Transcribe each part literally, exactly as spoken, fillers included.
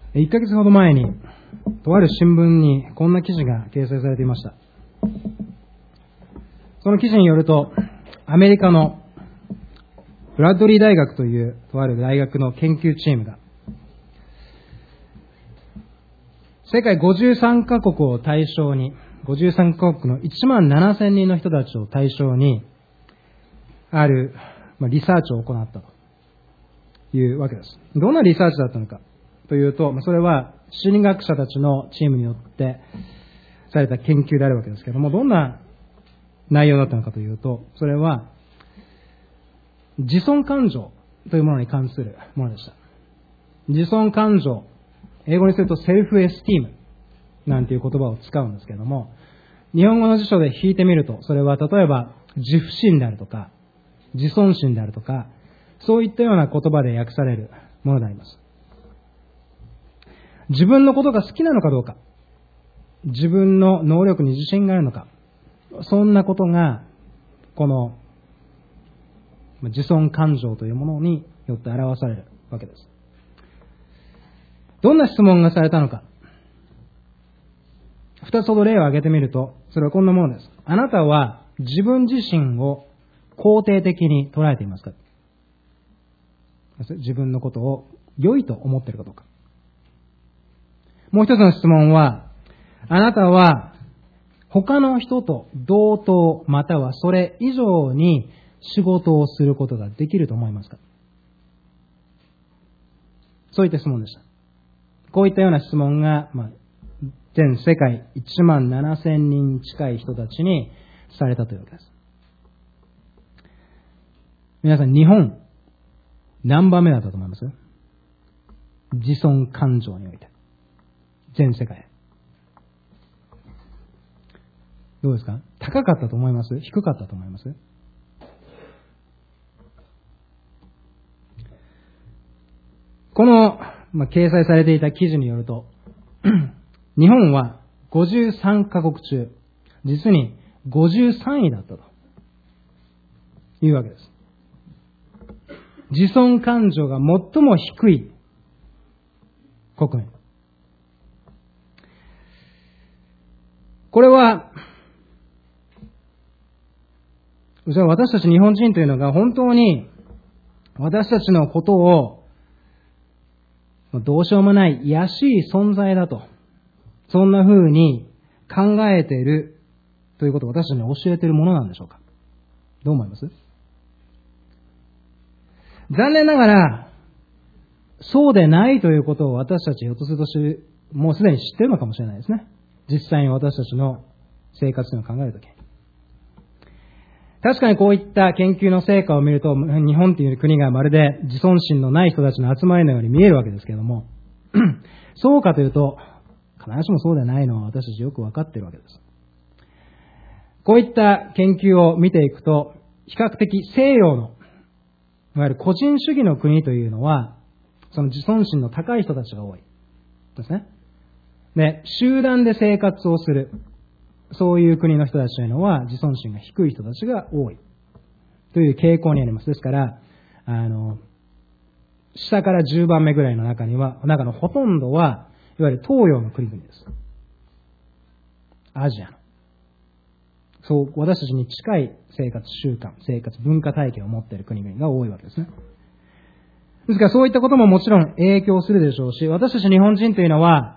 いっかげつほど前に、とある新聞にこんな記事が掲載されていました。その記事によると、アメリカのブラッドリー大学というとある大学の研究チームが、世界ごじゅうさんカ国を対象に、ごじゅうさんカ国のいちまんななせんにんの人たちを対象に、あるリサーチを行ったというわけです。どんなリサーチだったのかというと、それは心理学者たちのチームによってされた研究であるわけですけれども、どんな内容だったのかというと、それは自尊感情というものに関するものでした。自尊感情、英語にするとセルフエスティームなんていう言葉を使うんですけれども、日本語の辞書で引いてみると、それは例えば自負心であるとか、自尊心であるとか、そういったような言葉で訳されるものであります。自分のことが好きなのかどうか、自分の能力に自信があるのか、そんなことがこの自尊感情というものによって表されるわけです。どんな質問がされたのか、二つほど例を挙げてみると、それはこんなものです。あなたは自分自身を肯定的に捉えていますか？自分のことを良いと思っているかどうか。もう一つの質問は、あなたは他の人と同等またはそれ以上に仕事をすることができると思いますか？そういった質問でした。こういったような質問が、まあ、全世界いちまんななせんにん近い人たちにされたというわけです。皆さん、日本何番目だったと思います？自尊感情において。全世界。どうですか？高かったと思います？低かったと思います？この、まあ、掲載されていた記事によると、日本はごじゅうさんカ国中、実にごじゅうさんいだったというわけです。自尊感情が最も低い国民。これは、私たち日本人というのが本当に私たちのことをどうしようもない卑しい存在だと、そんな風に考えているということを私たちに教えているものなんでしょうか？どう思います？残念ながら、そうでないということを私たちひょっとするとし、もうすでに知っているのかもしれないですね。実際に私たちの生活を考えるとき。確かにこういった研究の成果を見ると、日本という国がまるで自尊心のない人たちの集まりのように見えるわけですけれども、そうかというと、必ずしもそうではないのは私たちよくわかっているわけです。こういった研究を見ていくと、比較的西洋の、いわゆる個人主義の国というのは、その自尊心の高い人たちが多いですね。で、集団で生活をする、そういう国の人たちというのは自尊心が低い人たちが多いという傾向にあります。ですから、あの、下からじゅうばんめぐらいの中には、中のほとんどは、いわゆる東洋の国々です。アジアの。そう、私たちに近い生活習慣、生活文化体系を持っている国々が多いわけですね。ですからそういったことももちろん影響するでしょうし、私たち日本人というのは、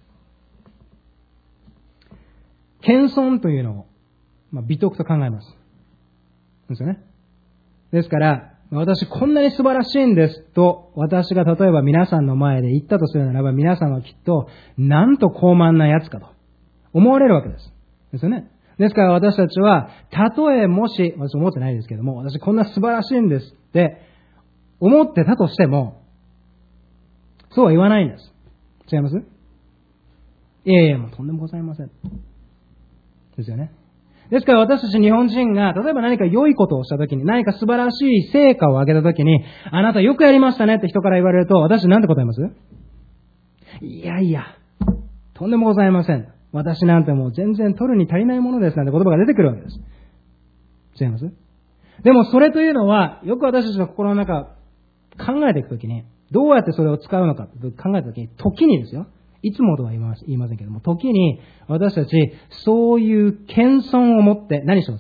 謙遜というのを、まあ、美徳と考えます。ですよね。ですから、私こんなに素晴らしいんですと、私が例えば皆さんの前で言ったとするならば、皆さんはきっと、なんと高慢なやつかと思われるわけです。ですよね。ですから私たちは、たとえもし、私思ってないですけども、私こんな素晴らしいんですって思ってたとしても、そうは言わないんです。違います？いやいや、もうとんでもございません。ですよね。ですから私たち日本人が、例えば何か良いことをしたときに、何か素晴らしい成果を上げたときに、あなたよくやりましたねって人から言われると、私なんて答えます？いやいや、とんでもございません。私なんてもう全然取るに足りないものですなんて言葉が出てくるわけです。違います？でもそれというのは、よく私たちの心の中考えていくときに、 どうやってそれを使うのかと考えたときに、時にですよ。いつもとは言いま言いませんけども、時に私たち、そういう謙遜を持って何してます？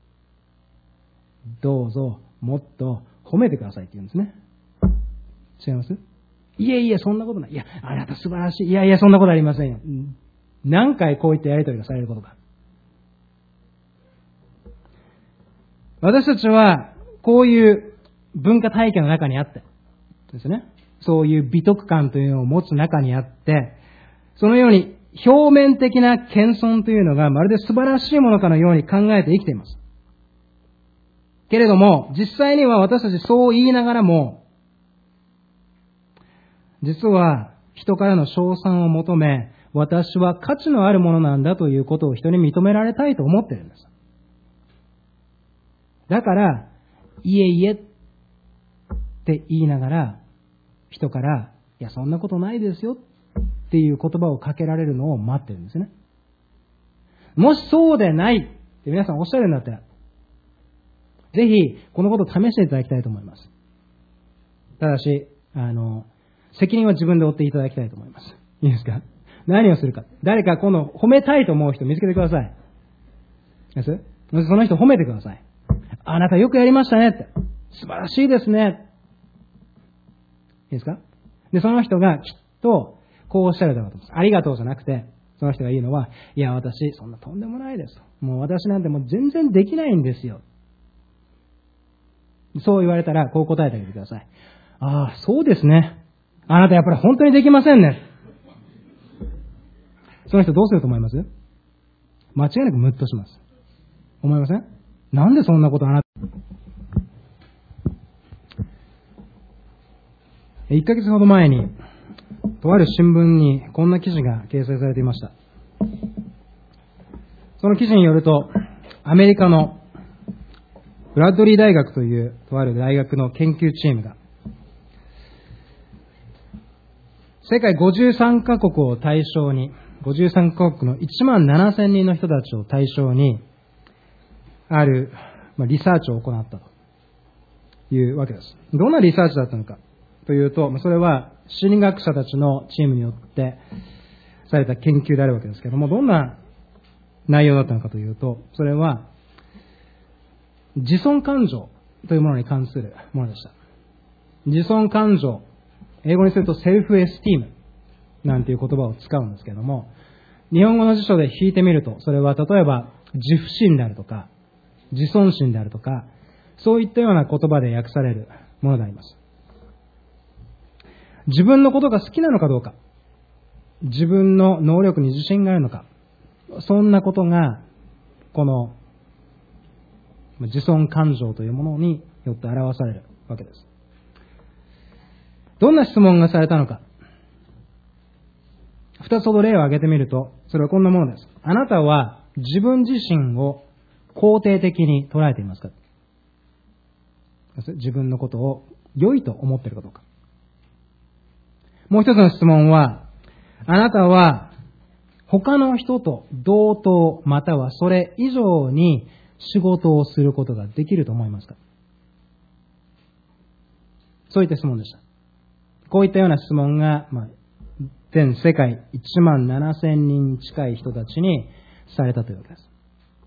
どうぞ、もっと褒めてくださいって言うんですね。違います？いえいえ、そんなことない。いや、あなた素晴らしい。いやいや、そんなことありませんよ。何回こういったやりとりがされることか。私たちは、こういう文化体系の中にあって、ですね。そういう美徳感というのを持つ中にあって、そのように表面的な謙遜というのがまるで素晴らしいものかのように考えて生きています。けれども、実際には私たちそう言いながらも、実は人からの称賛を求め、私は価値のあるものなんだということを人に認められたいと思っているんです。だから、いえいえって言いながら、人から、いや、そんなことないですよっていう言葉をかけられるのを待ってるんですね。もしそうでないって皆さんおっしゃるんだったら、ぜひ、このことを試していただきたいと思います。ただし、あの、責任は自分で負っていただきたいと思います。いいですか？何をするか。誰かこの褒めたいと思う人見つけてください。です？その人褒めてください。あなたよくやりましたねって。素晴らしいですね。いいですか？で、その人がきっとこうおっしゃるだろうと思います。ありがとうじゃなくて、その人が言うのは、いや、私、そんなとんでもないですと。もう私なんてもう全然できないんですよ。そう言われたら、こう答えてあげてください。ああ、そうですね。あなたやっぱり本当にできませんね。その人どうすると思います？間違いなくムッとします。思いません？なんでそんなことあなた。いっかげつほど前に、とある新聞にこんな記事が掲載されていました。その記事によると、アメリカのブラッドリー大学というとある大学の研究チームが、世界ごじゅうさんカ国を対象に、ごじゅうさんカ国のいちまんななせんにんの人たちを対象に、あるリサーチを行ったというわけです。どんなリサーチだったのかというと、それは心理学者たちのチームによってされた研究であるわけですけれども、どんな内容だったのかというと、それは自尊感情というものに関するものでした。自尊感情、英語にするとセルフエスティームなんていう言葉を使うんですけれども、日本語の辞書で引いてみると、それは例えば自負心であるとか、自尊心であるとか、そういったような言葉で訳されるものであります。自分のことが好きなのかどうか、自分の能力に自信があるのか、そんなことがこの自尊感情というものによって表されるわけです。どんな質問がされたのか、二つほど例を挙げてみると、それはこんなものです。あなたは自分自身を肯定的に捉えていますか？自分のことを良いと思っているかどうか。もう一つの質問は、あなたは他の人と同等またはそれ以上に仕事をすることができると思いますか？そういった質問でした。こういったような質問が、まあ、全世界いちまんななせんにん近い人たちにされたというわけです。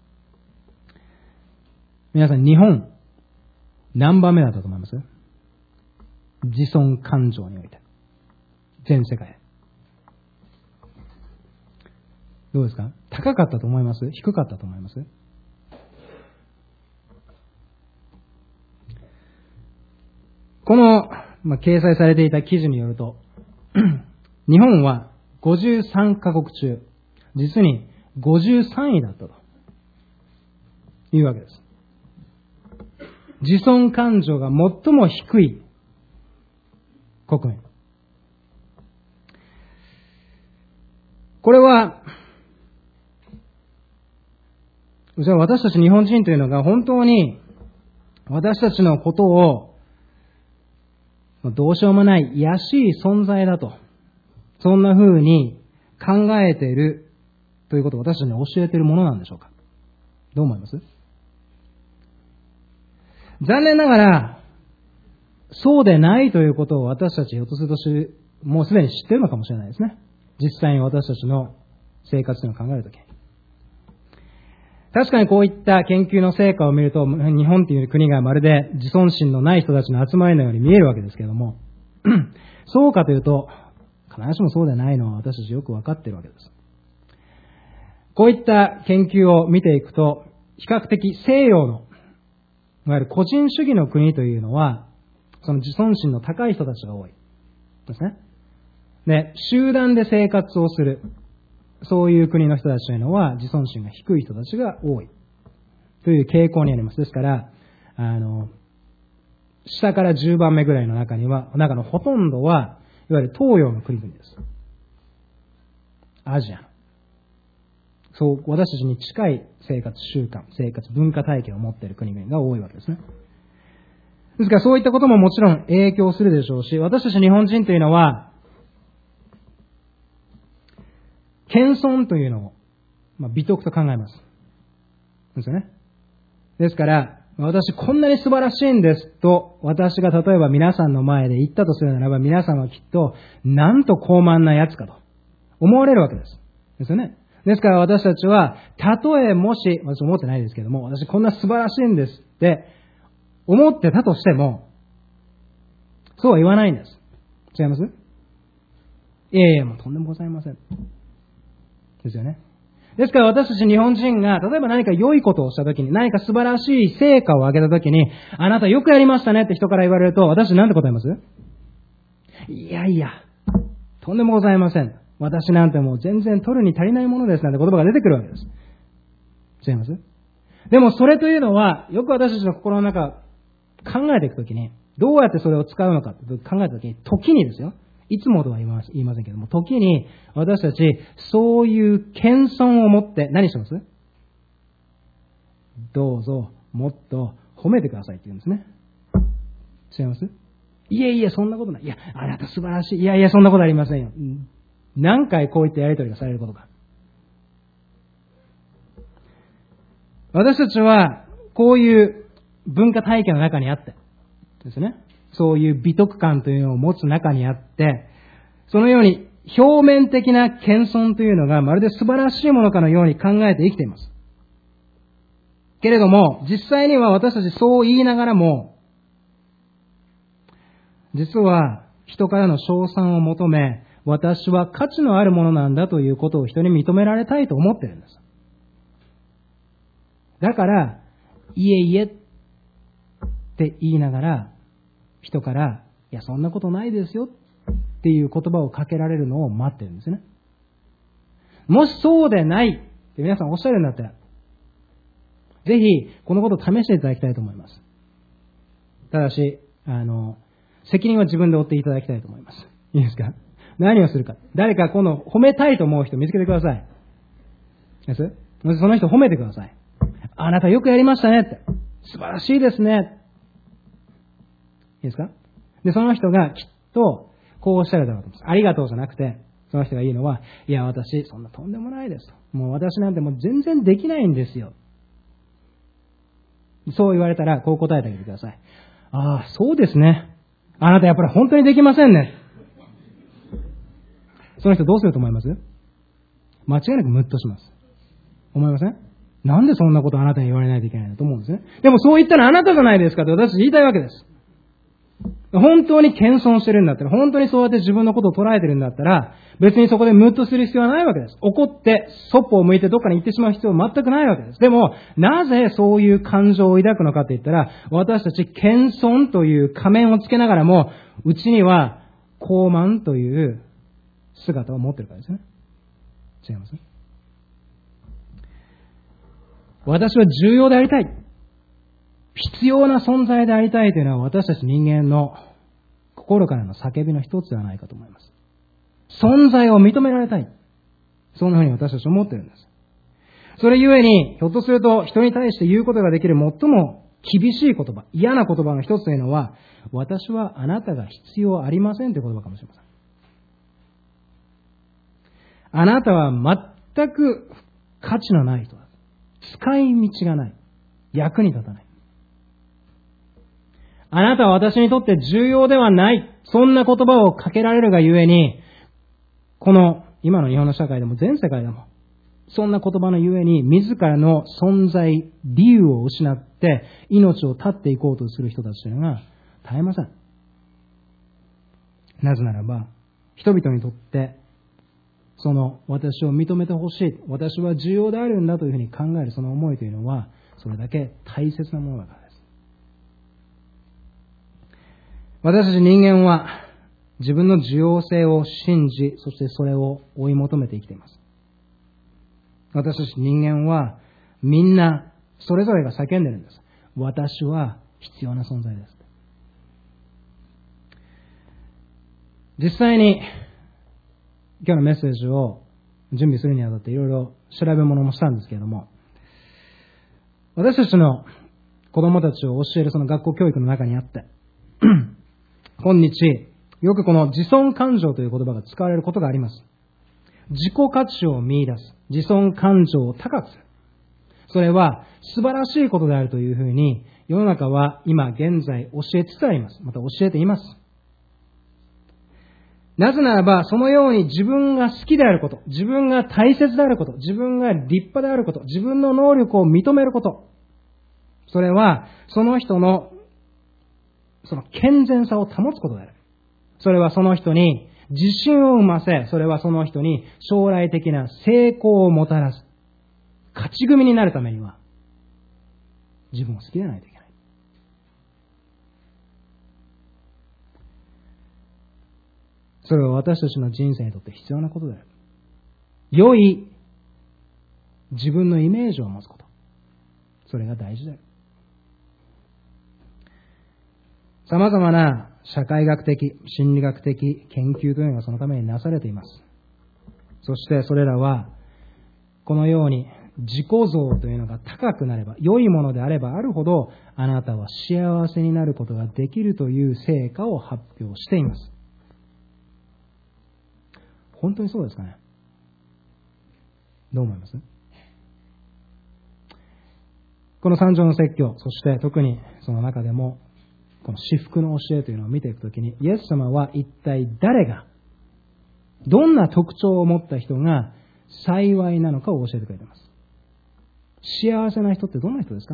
皆さん、日本何番目だったと思います？自尊感情において。全世界。どうですか？高かったと思います？低かったと思います？この、まあ、掲載されていた記事によると、日本はごじゅうさんカ国中、実にごじゅうさんいだったというわけです。自尊感情が最も低い国民。これは、じゃあ私たち日本人というのが本当に私たちのことをどうしようもない卑しい存在だと、そんな風に考えているということを私たちに教えているものなんでしょうか？どう思います？残念ながら、 そうでないということを私たちひょっとするとし、もうすでに知っているのかもしれないですね。実際に私たちの生活というのを考えるとき。確かにこういった研究の成果を見ると、日本という国がまるで自尊心のない人たちの集まりのように見えるわけですけれども、そうかというと、必ずしもそうでないのは私たちよくわかっているわけです。こういった研究を見ていくと、比較的西洋の、いわゆる個人主義の国というのは、その自尊心の高い人たちが多い。ですね。で、集団で生活をする。そういう国の人たちというのは自尊心が低い人たちが多い。という傾向にあります。ですから、あの、下からじゅうばんめぐらいの中には、中のほとんどは、いわゆる東洋の国々です。アジアの。そう、私たちに近い生活習慣、生活文化体系を持っている国々が多いわけですね。ですからそういったことももちろん影響するでしょうし、私たち日本人というのは、謙遜というのを、まあ、美徳と考えます。ですよね。ですから、私こんなに素晴らしいんですと、私が例えば皆さんの前で言ったとするならば、皆さんはきっと、なんと高慢なやつかと思われるわけです。ですよね。ですから私たちは、たとえもし、私思ってないですけども、私こんな素晴らしいんですって思ってたとしても、そうは言わないんです。違います？いやいや、もうとんでもございません。ですよね。ですから私たち日本人が、例えば何か良いことをしたときに、何か素晴らしい成果を上げたときに、あなたよくやりましたねって人から言われると、私なんて答えます？いやいや、とんでもございません。私なんてもう全然取るに足りないものですなんて言葉が出てくるわけです。違います？でもそれというのは、よく私たちの心の中考えていくときに、どうやってそれを使うのかって考えたときに、時にですよ。いつもとは言いませんけども、時に私たち、そういう謙遜を持って何してます？どうぞ、もっと褒めてくださいって言うんですね。違います？いえいえ、そんなことない。いや、あなた素晴らしい。いやいや、そんなことありませんよ。何回こういったやりとりがされることか。私たちは、こういう文化体系の中にあって、ですね。そういう美徳感というのを持つ中にあって、そのように表面的な謙遜というのがまるで素晴らしいものかのように考えて生きています。けれども、実際には私たちそう言いながらも、実は人からの称賛を求め、私は価値のあるものなんだということを人に認められたいと思っているんです。だから、いえいえって言いながら、人から、いや、そんなことないですよっていう言葉をかけられるのを待ってるんですね。もしそうでないって皆さんおっしゃるんだったら、ぜひこのことを試していただきたいと思います。ただし、あの、責任は自分で負っていただきたいと思います。いいですか？何をするか。誰か今度褒めたいと思う人を見つけてください。ですその人褒めてください。あなたよくやりましたねって。素晴らしいですね。いいですか？で、その人がきっとこうおっしゃるだろうと思います。ありがとうじゃなくて、その人が言うのは、いや、私、そんなとんでもないですと。もう私なんてもう全然できないんですよ。そう言われたら、こう答えてあげてください。ああ、そうですね。あなたやっぱり本当にできませんね。その人どうすると思います？間違いなくムッとします。思いません？なんでそんなことあなたに言われないといけないんだと思うんですね。でもそう言ったらあなたじゃないですかって私言いたいわけです。本当に謙遜してるんだったら、本当にそうやって自分のことを捉えてるんだったら、別にそこでムッとする必要はないわけです。怒って、そっぽを向いてどっかに行ってしまう必要は全くないわけです。でも、なぜそういう感情を抱くのかって言ったら、私たち謙遜という仮面をつけながらも、うちには高慢という姿を持ってるからですね。違います？私は重要でありたい。必要な存在でありたいというのは私たち人間の心からの叫びの一つではないかと思います。存在を認められたい。そんなふうに私たちは思っているんです。それゆえに、ひょっとすると人に対して言うことができる最も厳しい言葉、嫌な言葉の一つというのは、私はあなたが必要ありませんという言葉かもしれません。あなたは全く価値のない人だ。使い道がない。役に立たない。 あなたは私にとって重要ではない。そんな言葉をかけられるがゆえに、この今の日本の社会でも全世界でも、そんな言葉のゆえに自らの存在、理由を失って命を絶っていこうとする人たちというのが絶えません。なぜならば、人々にとって、その私を認めてほしい、私は重要であるんだというふうに考えるその思いというのは、それだけ大切なものだからです。私たち人間は自分の重要性を信じ、そしてそれを追い求めて生きています。私たち人間はみんなそれぞれが叫んでるんです。私は必要な存在です。実際に今日のメッセージを準備するにあたっていろいろ調べ物もしたんですけれども、私たちの子供たちを教えるその学校教育の中にあって今日よくこの自尊感情という言葉が使われることがあります。自己価値を見出す、自尊感情を高くする、それは素晴らしいことであるというふうに世の中は今現在教えつつあります。また教えています。なぜならば、そのように自分が好きであること、自分が大切であること、自分が立派であること、自分の能力を認めること、それはその人のその健全さを保つことである。それはその人に自信を生ませ、それはその人に将来的な成功をもたらす。勝ち組になるためには、自分を好きでないといけない。それは私たちの人生にとって必要なことである。良い自分のイメージを持つこと。それが大事である。様々な社会学的、心理学的研究というのがそのためになされています。そしてそれらは、このように自己像というのが高くなれば、良いものであればあるほど、あなたは幸せになることができるという成果を発表しています。本当にそうですかね。どう思います？この三条の説教、そして特にその中でも、この至福の教えというのを見ていくときに、イエス様は一体誰が、どんな特徴を持った人が幸いなのかを教えてくれています。幸せな人ってどんな人ですか？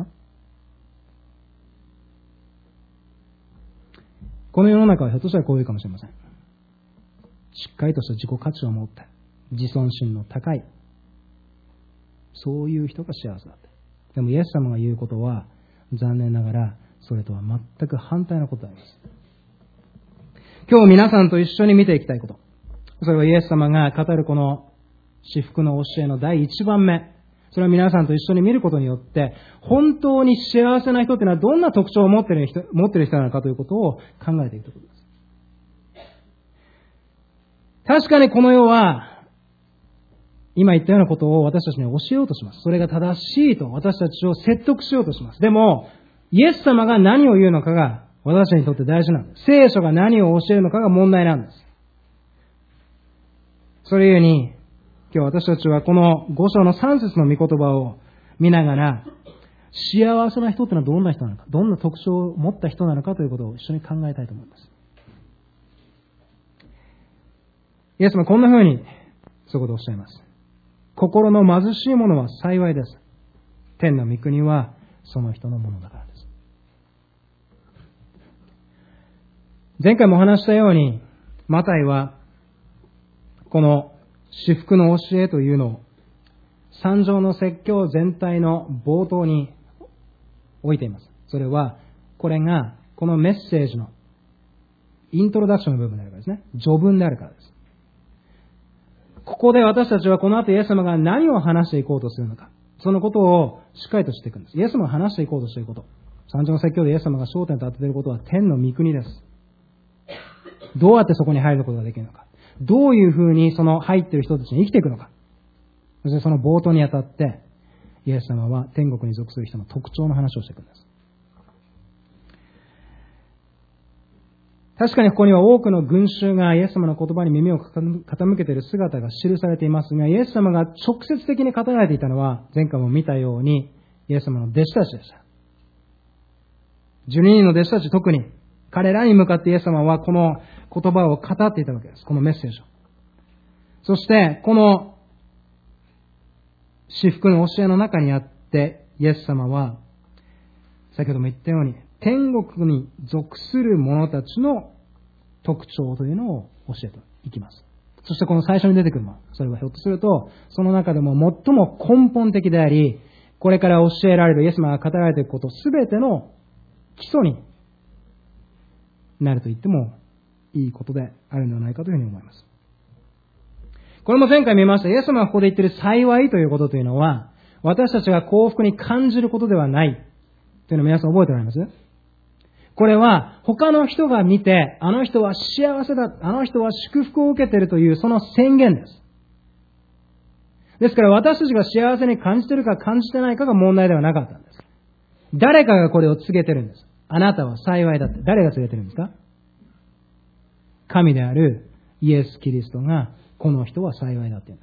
この世の中はひょっとしたらこういうかもしれません。しっかりとした自己価値を持って、自尊心の高い、そういう人が幸せだって。でもイエス様が言うことは、残念ながら、それとは全く反対のことであります。今日皆さんと一緒に見ていきたいこと。それはイエス様が語るこの至福の教えの第一番目。それは皆さんと一緒に見ることによって、本当に幸せな人というのはどんな特徴を持っている人、持っている人なのかということを考えていくということです。確かにこの世は、今言ったようなことを私たちに教えようとします。それが正しいと私たちを説得しようとします。でも、イエス様が何を言うのかが私たちにとって大事なんです。聖書が何を教えるのかが問題なんです。それゆえに、今日私たちはこの五章の三節の御言葉を見ながら、幸せな人というのはどんな人なのか、どんな特徴を持った人なのかということを一緒に考えたいと思います。イエス様はこんな風にそういうことをおっしゃいます。心の貧しい者は幸いです。天の御国はその人のものだからです。前回もお話したように、マタイはこの至福の教えというのを三条の説教全体の冒頭に置いています。それはこれがこのメッセージのイントロダクションの部分であるからですね。序文であるからです。ここで私たちはこの後イエス様が何を話していこうとするのか、そのことをしっかりとしていくんです。イエス様が話していこうとしていること、三条の説教でイエス様が焦点と当てていることは天の御国です。どうやってそこに入ることができるのか、どういうふうにその入っている人たちに生きていくのか、そしてその冒頭にあたってイエス様は天国に属する人の特徴の話をしていくんです。確かにここには多くの群衆がイエス様の言葉に耳を傾けている姿が記されていますが、イエス様が直接的に語られていたのは前回も見たようにイエス様の弟子たちでした。 じゅうににんの弟子たち特に、彼らに向かってイエス様はこの言葉を語っていたわけです。このメッセージを。そして、この至福の教えの中にあって、イエス様は、先ほども言ったように、天国に属する者たちの特徴というのを教えていきます。そしてこの最初に出てくるもの、それはひょっとすると、その中でも最も根本的であり、これから教えられるイエス様が語られていくこと、すべての基礎になると言ってもいいことであるのではないかというふうに思います。これも前回見ました、イエス様がここで言っている幸いということというのは、私たちが幸福に感じることではないというのを皆さん覚えておられます？これは他の人が見て、あの人は幸せだ、あの人は祝福を受けているというその宣言です。ですから私たちが幸せに感じているか感じてないかが問題ではなかったんです。誰かがこれを告げてるんです。あなたは幸いだって。誰が告げてるんですか？神であるイエス・キリストが、この人は幸いだって言うんです。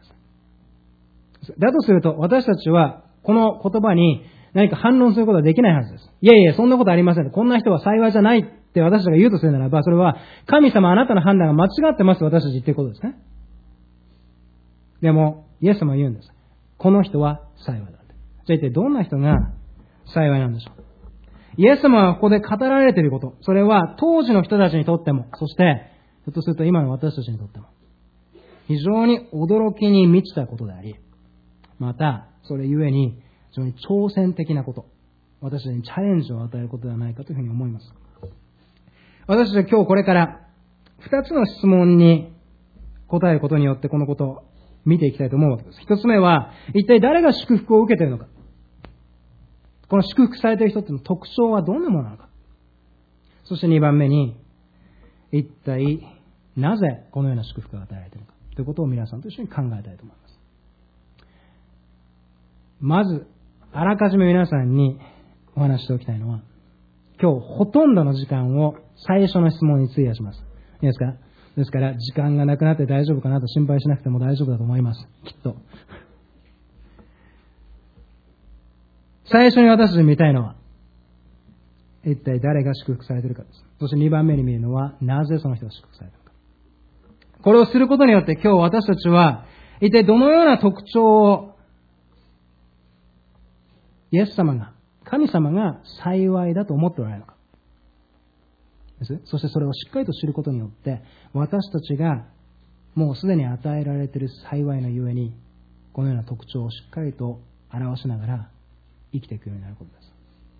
だとすると、私たちはこの言葉に何か反論することはできないはずです。いやいや、そんなことありません。こんな人は幸いじゃないって私たちが言うとするならば、それは神様あなたの判断が間違ってますと私たち言っていることですね。でも、イエス様は言うんです。この人は幸いだって。じゃあ一体どんな人が幸いなんでしょう。イエス様はここで語られていること、それは当時の人たちにとっても、そして、ひょっとすると今の私たちにとっても、非常に驚きに満ちたことであり、また、それゆえに、非常に挑戦的なこと、私たちにチャレンジを与えることではないかというふうに思います。私たちは今日これから二つの質問に答えることによってこのことを見ていきたいと思うわけです。一つ目は、一体誰が祝福を受けているのか。この祝福されている人の特徴はどんなものなのか。そして二番目に、一体なぜこのような祝福が与えられているのかということを皆さんと一緒に考えたいと思います。まず、あらかじめ皆さんにお話ししておきたいのは、今日ほとんどの時間を最初の質問に費やします。いいですか？ですから、時間がなくなって大丈夫かなと心配しなくても大丈夫だと思います。きっと。最初に私たちに見たいのは、一体誰が祝福されているかです。そして二番目に見るのは、なぜその人が祝福されているか。これをすることによって今日私たちは、一体どのような特徴を、イエス様が、神様が幸いだと思っておられるのか。です。そしてそれをしっかりと知ることによって、私たちがもうすでに与えられている幸いのゆえに、このような特徴をしっかりと表しながら生きていくようになることです。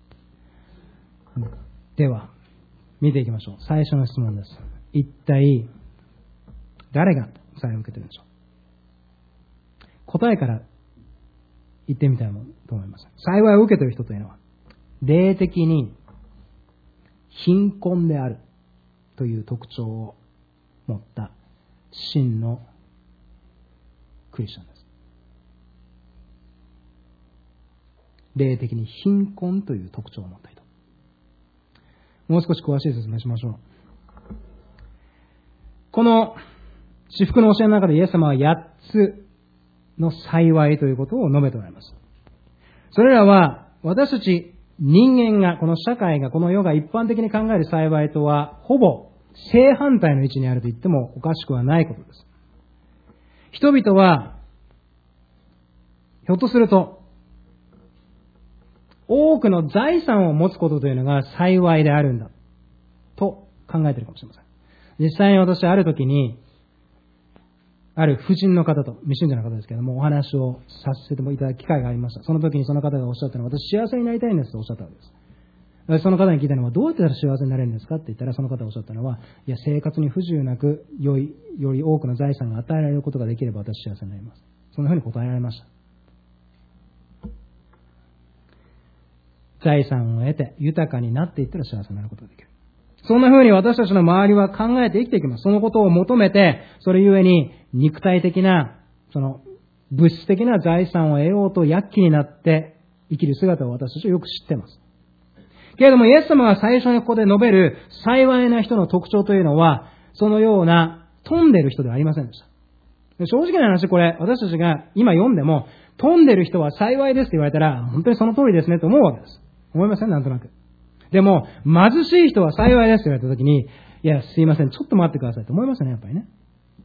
では、見ていきましょう。最初の質問です。一体、誰が幸いを受けているんでしょう。答えから言ってみたいと思います。幸いを受けている人というのは、霊的に貧困であるという特徴を持った真のクリスチャンです。霊的に貧困という特徴を持った人。もう少し詳しい説明しましょう。この至福の教えの中でイエス様はやっつの幸いということを述べておられます。それらは私たち人間が、この社会が、この世が一般的に考える幸いとはほぼ正反対の位置にあると言ってもおかしくはないことです。人々はひょっとすると多くの財産を持つことというのが幸いであるんだと考えているかもしれません。実際に私はある時にある婦人の方と、未信者の方ですけれども、お話をさせていただく機会がありました。その時にその方がおっしゃったのは、私幸せになりたいんですとおっしゃったわけです。その方に聞いたのは、どうやって幸せになれるんですかって言ったら、その方がおっしゃったのは、いや、生活に不自由なく、より、より多くの財産が与えられることができれば私幸せになります。そんなふうに答えられました。財産を得て豊かになっていったら幸せになることができる。そんな風に私たちの周りは考えて生きていきます。そのことを求めて、それゆえに肉体的な、その物質的な財産を得ようと躍起になって生きる姿を私たちはよく知っています。けれどもイエス様が最初にここで述べる幸いな人の特徴というのは、そのような富んでる人ではありませんでした。正直な話、これ私たちが今読んでも、富んでる人は幸いですって言われたら、本当にその通りですねと思うわけです。思いません？なんとなく。 でも、貧しい人は幸いですと言われたときに、いや、すいません、ちょっと待ってくださいと思いますよね、やっぱりね。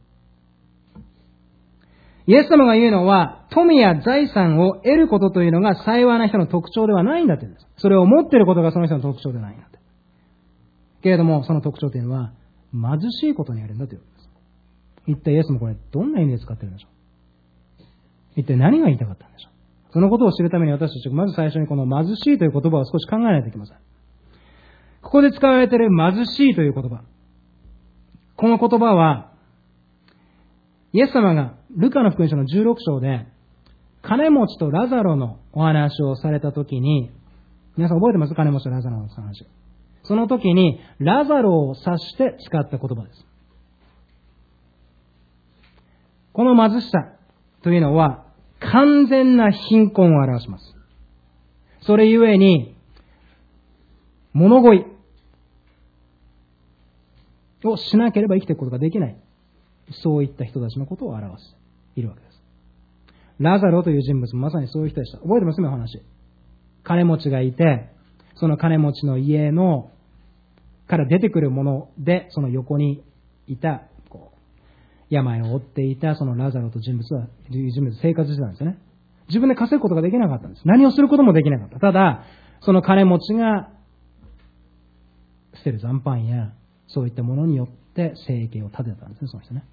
イエス様が言うのは、富や財産を得ることというのが幸いな人の特徴ではないんだって言うんです。それを持っていることがその人の特徴ではないんだって。けれども、その特徴というのは、貧しいことにあるんだということです。一体イエスもこれ、どんな意味で使ってるんでしょう。一体何が言いたかったんでしょう。そのことを知るために私たちはまず最初にこの貧しいという言葉を少し考えないといけません。ここで使われている貧しいという言葉。この言葉は、イエス様がルカの福音書のじゅうろく章で、金持ちとラザロのお話をされたときに、皆さん覚えてます？金持ちとラザロの話。その時に、ラザロを指して使った言葉です。この貧しさというのは、完全な貧困を表します。それゆえに、物乞いをしなければ生きていくことができない。そういった人たちのことを表しているわけです。ラザロという人物もまさにそういう人でした。覚えてますね、お話。金持ちがいて、その金持ちの家のから出てくるもので、その横にいた、こう、病を負っていたそのラザロと人物は、人物生活してたんですよね。自分で稼ぐことができなかったんです。何をすることもできなかった。ただ、その金持ちが捨てる残飯や、そういったものによって生計を立てたんですね、その人ね。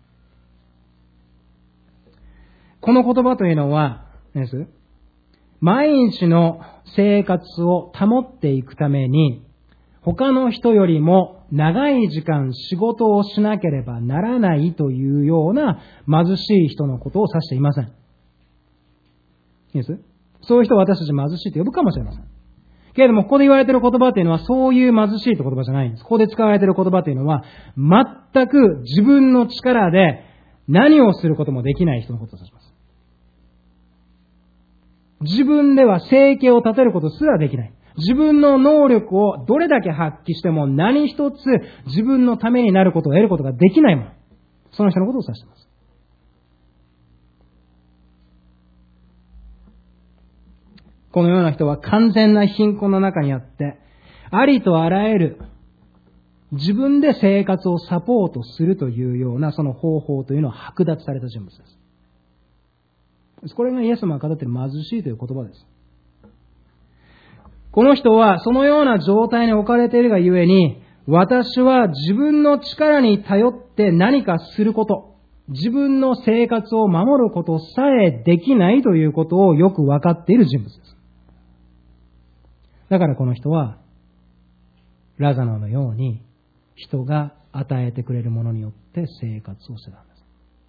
この言葉というのは、何です？毎日の生活を保っていくために、他の人よりも長い時間仕事をしなければならないというような貧しい人のことを指していません。いいです？そういう人を私たち貧しいと呼ぶかもしれません。けれども、ここで言われている言葉というのはそういう貧しいという言葉じゃないんです。ここで使われている言葉というのは全く自分の力で何をすることもできない人のことを指します。自分では生計を立てることすらできない。自分の能力をどれだけ発揮しても何一つ自分のためになることを得ることができないもの。その人のことを指しています。このような人は完全な貧困の中にあって、ありとあらゆる自分で生活をサポートするというようなその方法というのは剥奪された人物です。これがイエス様が語っている貧しいという言葉です。この人はそのような状態に置かれているがゆえに、私は自分の力に頼って何かすること、自分の生活を守ることさえできないということをよく分かっている人物です。だからこの人は、ラザロのように人が与えてくれるものによって生活をしてたんです。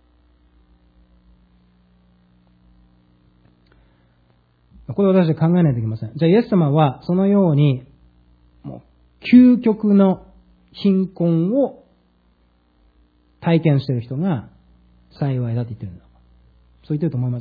これを私は考えないといけません。じゃあイエス様はそのようにもう究極の貧困を体験している人が幸いだと言ってるんだ。そう言ってると思います？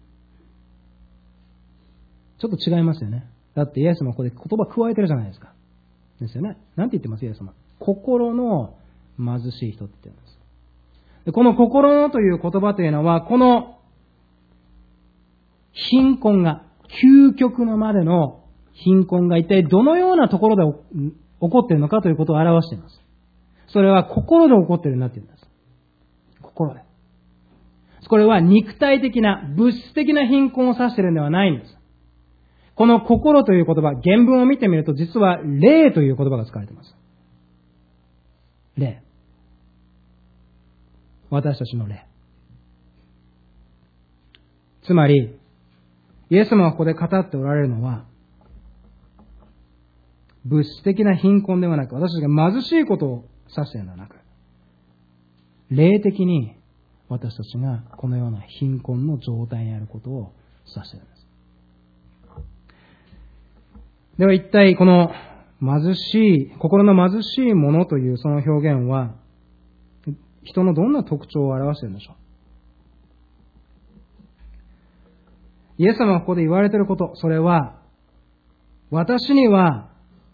ちょっと違いますよね。だってイエス様はここで言葉加えてるじゃないですか。ですよね。なんて言ってますイエス様？心の貧しい人って言ってるんです。でこの心のという言葉というのは、この貧困が究極のまでの貧困が一体どのようなところで起こっているのかということを表しています。それは心で起こっているんだって言うんです。心で。これは肉体的な物質的な貧困を指しているのではないんです。この心という言葉、原文を見てみると実は霊という言葉が使われています。霊。私たちの霊。つまり、イエス様がここで語っておられるのは、物質的な貧困ではなく、私たちが貧しいことを指しているのではなく、霊的に私たちがこのような貧困の状態にあることを指しているんです。では一体この貧しい、心の貧しいものというその表現は、人のどんな特徴を表しているんでしょう。イエス様がここで言われていること、それは、私には、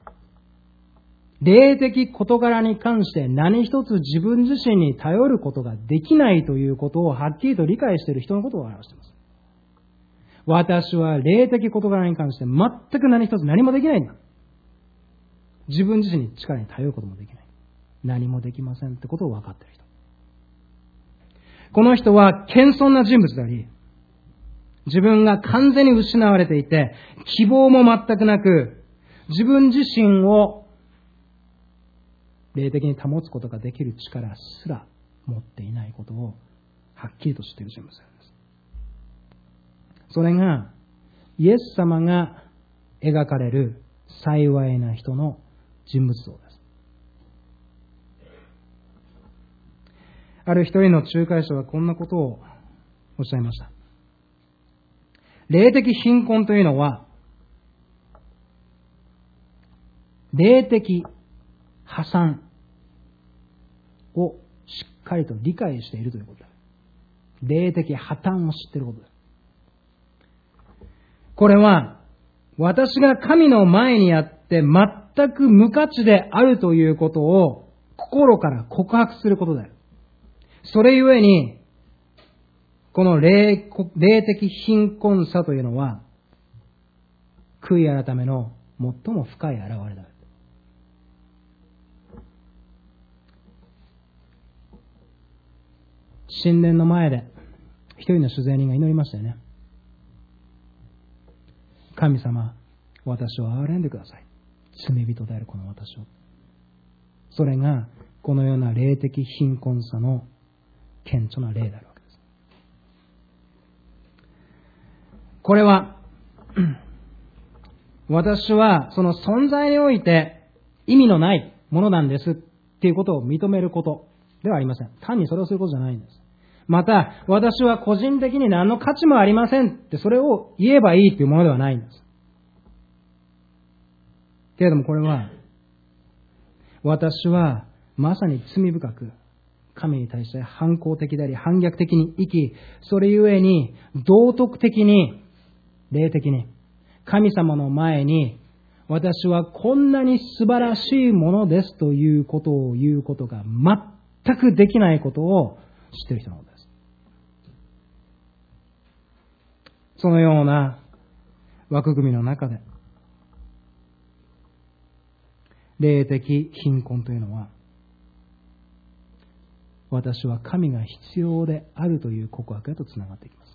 霊的事柄に関して何一つ自分自身に頼ることができないということをはっきりと理解している人のことを表しています。私は霊的事柄に関して全く何一つ何もできないんだ。 自分自身に力に頼ることもできない。何もできませんってことを分かっている人。この人は謙遜な人物であり、自分が完全に失われていて、希望も全くなく、自分自身を霊的に保つことができる力すら持っていないことをはっきりと知っている人物なんです。それがイエス様が描かれる幸いな人の人物像です。ある一人の仲介者はこんなことをおっしゃいました。霊的貧困というのは、霊的破産をしっかりと理解しているということです。霊的破綻を知っていることです。これは、私が神の前にあって全く無価値であるということを心から告白することである。それゆえに、この 霊, 霊的貧困さというのは、悔い改めの最も深い現れである。神殿の前で一人の主税人が祈りましたよね。神様、私を憐れんでください。罪人であるこの私を。それがこのような霊的貧困さの顕著な例であるわけです。これは私はその存在において意味のないものなんですっていうことを認めることではありません。単にそれをすることじゃないんです。また、私は個人的に何の価値もありませんってそれを言えばいいというものではないんです。けれどもこれは、私はまさに罪深く、神に対して反抗的であり、反逆的に生き、それゆえに道徳的に、霊的に、神様の前に、私はこんなに素晴らしいものですということを言うことが全くできないことを知っている人なのです。そのような枠組みの中で、霊的貧困というのは、私は神が必要であるという告白へとつながっていきます。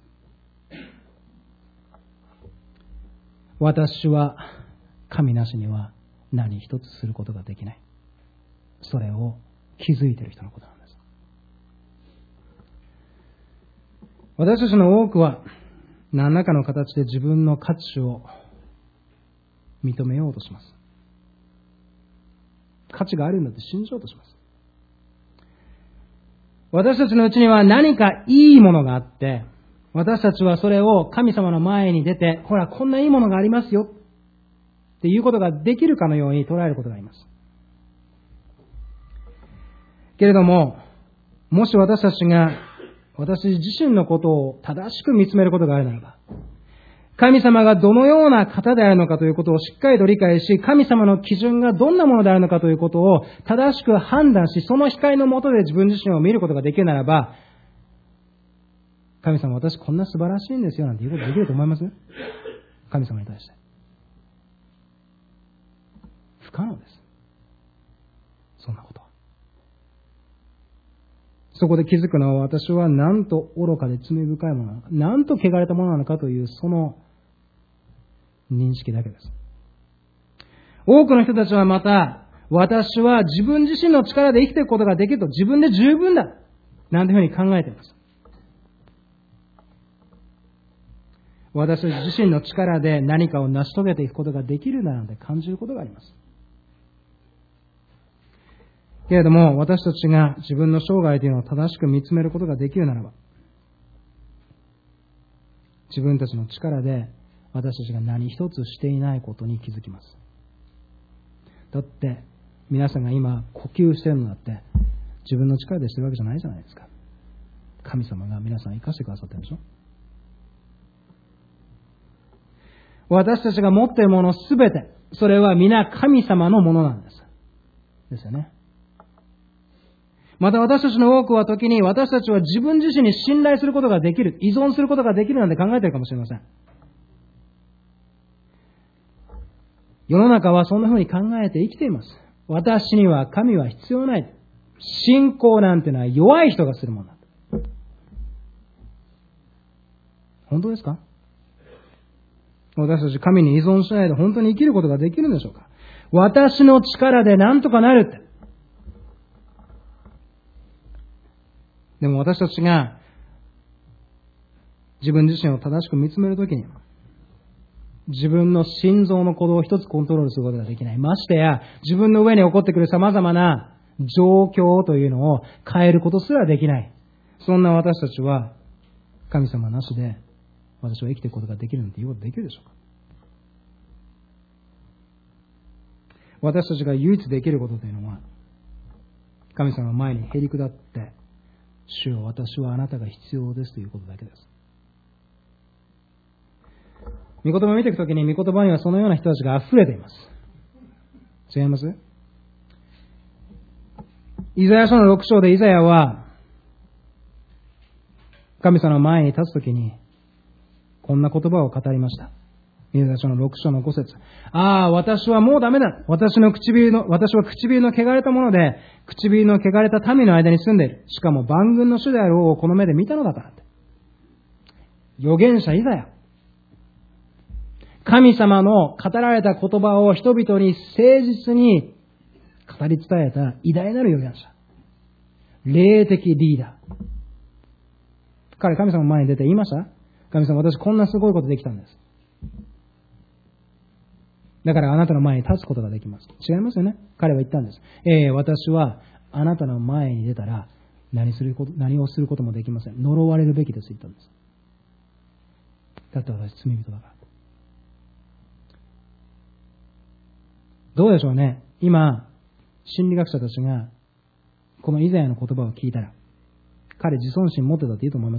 私は神なしには何一つすることができない。それを気づいている人のことなんです。私たちの多くは何らかの形で自分の価値を認めようとします。価値があるんだって信じようとします。私たちのうちには何かいいものがあって、私たちはそれを神様の前に出て、ほらこんないいものがありますよっていうことができるかのように捉えることがあります。けれども、もし私たちが私自身のことを正しく見つめることがあるならば、神様がどのような方であるのかということをしっかりと理解し、神様の基準がどんなものであるのかということを正しく判断し、その光の下で自分自身を見ることができるならば、神様、私こんな素晴らしいんですよなんて言うことできると思います？神様に対して。不可能です。そんなことは。そこで気づくのは、私はなんと愚かで罪深いものなのか、なんと汚れたものなのかというその認識だけです。多くの人たちはまた、私は自分自身の力で生きていくことができると、自分で十分だなんていうふうに考えています。私自身の力で何かを成し遂げていくことができるなんて感じることがあります。けれども、私たちが自分の生涯というのを正しく見つめることができるならば、自分たちの力で私たちが何一つしていないことに気づきます。だって、皆さんが今呼吸しているのだって、自分の力でしてるわけじゃないじゃないですか。神様が皆さん生かしてくださってるでしょ。私たちが持っているものすべて、それは皆神様のものなんです。ですよね。また私たちの多くは時に私たちは自分自身に信頼することができる、依存することができるなんて考えているかもしれません。 世の中はそんな風に考えて生きています。私には神は必要ない。信仰なんてのは弱い人がするものだ。本当ですか？私たち神に依存しないで本当に生きることができるんでしょうか？私の力で何とかなるって。でも私たちが自分自身を正しく見つめるときに、自分の心臓の鼓動を一つコントロールすることができない。ましてや、自分の上に起こってくる様々な状況というのを変えることすらできない。そんな私たちは、神様なしで、私は生きていくことができるなんて言うことできるでしょうか？私たちが唯一できることというのは、神様の前にへり下って、主よ、私はあなたが必要ですということだけです。御言葉を見ていくときに、御言葉にはそのような人たちが溢れています。違います？イザヤ書のろく章でイザヤは、神様の前に立つときに、こんな言葉を語りました。イザヤ書のろく章のご節。ああ、私はもうダメだ。私の唇の、私は唇の汚れたもので、唇の汚れた民の間に住んでいる。しかも万軍の主である王をこの目で見たのだから。預言者イザヤ。神様の語られた言葉を人々に誠実に語り伝えた偉大なる預言者。霊的リーダー。彼、神様の前に出て言いました？神様、私こんなすごいことできたんです。だからあなたの前に立つことができます。違いますよね。彼は言ったんです。えー、私はあなたの前に出たら何すること、何をすることもできません。呪われるべきです。言ったんです。だって私罪人だから。どうでしょうね。今、心理学者たちがこのイザヤの言葉を聞いたら、彼自尊心持ってたって言うと思います？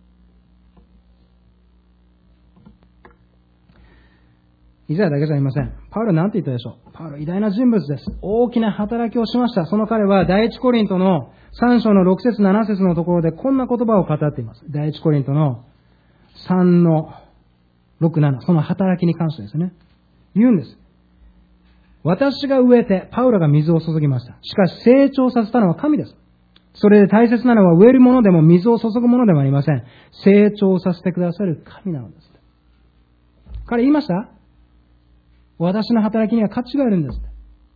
イザヤだけじゃありません。パウロなんて言ったでしょう。パウロ偉大な人物です。大きな働きをしました。その彼は第一コリントのさん章のろく節なな節のところでこんな言葉を語っています。第一コリントのさんのろく、なな。その働きに関してですね。言うんです。私が植えて、パウロが水を注ぎました。しかし成長させたのは神です。それで大切なのは植えるものでも水を注ぐものでもありません。成長させてくださる神なのです。彼言いました？私の働きには価値があるんです。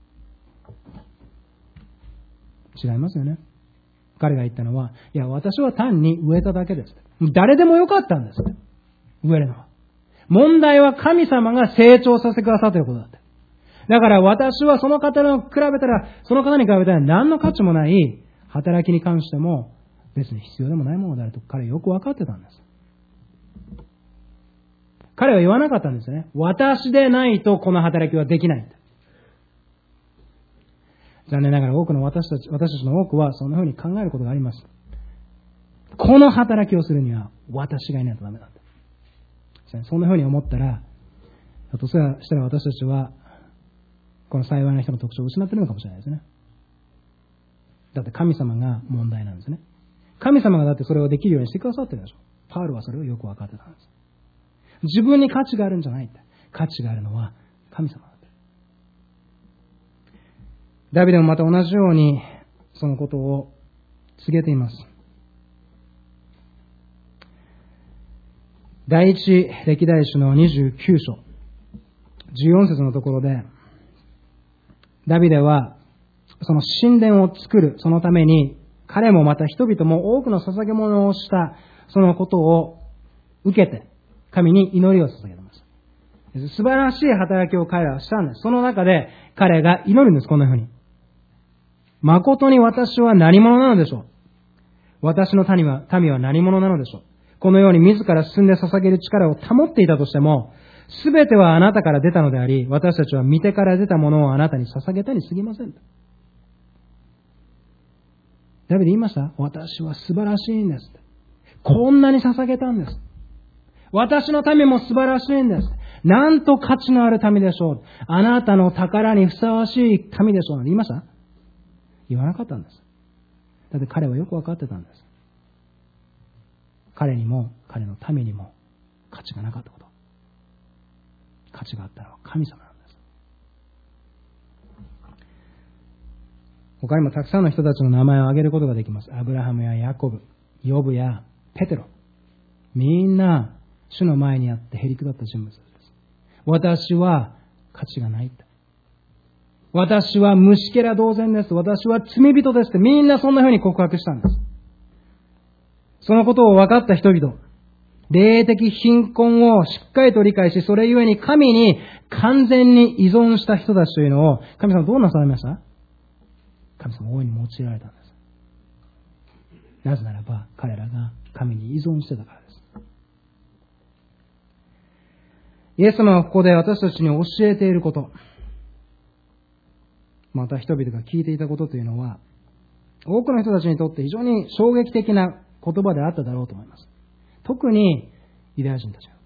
違いますよね。彼が言ったのは、いや、私は単に植えただけです。誰でもよかったんです。植えるのは。問題は神様が成長させてくださっていることだって。だから私はその方の比べたら、その方に比べたら何の価値もない働きに関しても別に必要でもないものであると彼はよく分かってたんです。彼は言わなかったんですよね。私でないとこの働きはできない。残念ながら多くの私たち、私たちの多くはそんな風に考えることがあります。この働きをするには私がいないとダメだ。そんな風に思ったら、ひょっとしたら私たちはこの幸いな人の特徴を失っているのかもしれないですね。だって神様が問題なんですね。神様がだってそれをできるようにしてくださってるでしょ。パウロはそれをよく分かってたんです。自分に価値があるんじゃないって。価値があるのは神様だって。ダビデもまた同じようにそのことを告げています。第一歴代史のにじゅうきゅう章じゅうよん節のところで、ダビデはその神殿を作る、そのために彼もまた人々も多くの捧げ物をしたそのことを受けて神に祈りを捧げています。素晴らしい働きを彼はしたんです。その中で彼が祈るんです。こんな風に、誠に私は何者なのでしょう。私の民は民は何者なのでしょう。このように自ら進んで捧げる力を保っていたとしても、すべてはあなたから出たのであり、私たちは御手から出たものをあなたに捧げたに過ぎません。ダビデ言いました。私は素晴らしいんです。こんなに捧げたんです。私の民も素晴らしいんです。なんと価値のある民でしょう。あなたの宝にふさわしい神でしょう。言いました？言わなかったんです。だって彼はよくわかってたんです。彼にも彼の民にも価値がなかったこと。価値があったのは神様なんです。 他にもたくさんの人たちの名前を挙げることができます。アブラハムやヤコブ、ヨブやペテロ。みんな主の前にあってへりくだった人物です。私は価値がない。私は虫けら同然です。私は罪人ですってみんなそんな風に告白したんです。そのことを分かった人々、霊的貧困をしっかりと理解し、それゆえに神に完全に依存した人たちというのを、神様はどうなされました？神様は大いに用いられたんです。なぜならば彼らが神に依存してたからです。イエス様はここで私たちに教えていること、また人々が聞いていたことというのは、多くの人たちにとって非常に衝撃的な言葉であっただろうと思います。特にユダヤ人たちにとって。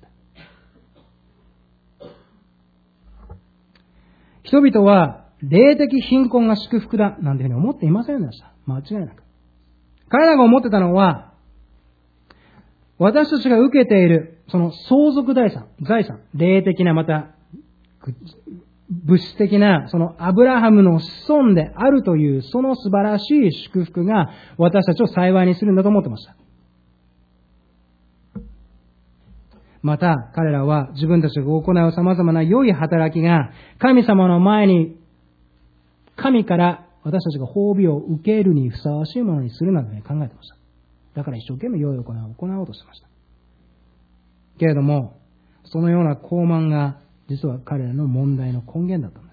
人々は霊的貧困が祝福だなんていうふうに思っていませんでした。間違いなく。彼らが思ってたのは、私たちが受けているその相続財産、財産、霊的なまた物質的なそのアブラハムの子孫であるというその素晴らしい祝福が私たちを幸いにするんだと思ってました。また彼らは自分たちが行う様々な良い働きが神様の前に神から私たちが褒美を受けるにふさわしいものにするなどね考えてました。だから一生懸命良い行いを行おうとしてました。けれどもそのような傲慢が実は彼らの問題の根源だったんです。